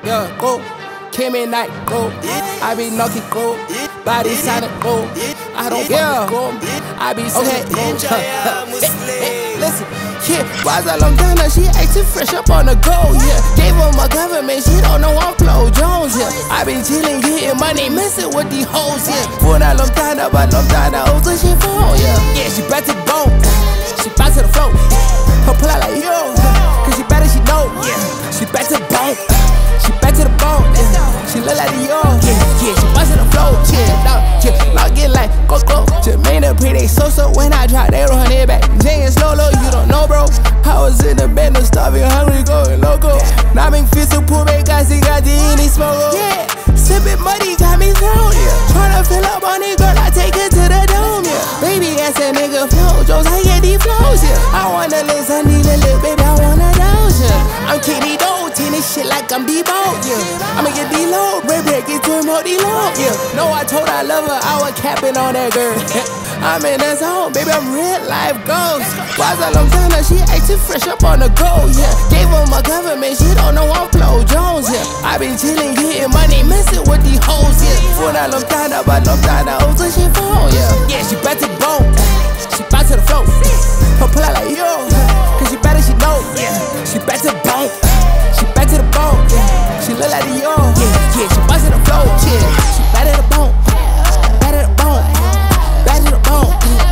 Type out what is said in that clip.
yeah, go. Kimmy Night, go. I be knocking, go. Body silent, go. I don't go. I be saying, go. Listen, yeah. Why's a long time now? She acting fresh up on the go, yeah. Gave her my government, she don't know I'm Flo Jones, yeah. I been chillin', getting money, messing with these hoes, yeah. For that long time now, but long time now, hoes and shit phone, yeah. Yeah, she back to the bone, she back to the flow. Her pull out like yo, cause she better, she know, yeah. She back to the bone, she back to the bone, yeah. She look like the yo, yeah, she bust to the flow, yeah, log it like go. Jermaine pretty so when I drop, they run it back. James Lolo, you don't know, bro. I was in the bed, no starving, hungry, going loco. Now I'm in physical, pull back, got any smoke, yeah. Sipping muddy, got me thrown, yeah. Tryna fill up on it, girl, I take it to the dome, yeah. Baby, ass a nigga flow, Jones, I get these flows, yeah. I wanna listen, need a little baby, I wanna dose, yeah. I'm Kitty Doe, this shit like I'm Debo, yeah. I'ma get D-Lo, break it to more D-Lo, yeah. No, I told her I love her, I was capping on that girl. I'm in the zone, baby, I'm real life ghost. Why's a long time now, she acting fresh up on the go, yeah. Gave her my government, she don't know I'm Flo Jones, yeah. I been chillin', getting money, messing with these hoes, yeah. For that long time now, but long time now, hoes and shit phone, yeah. Yeah, she back to the bone, she back to the flow. Her pull out like yo, cause she better, she know, yeah. She back to the bone, she back to the bone, yeah. She look like the yo, yeah, she bust to the flow, yeah. She back to the bone, back to the bone, back to the bone.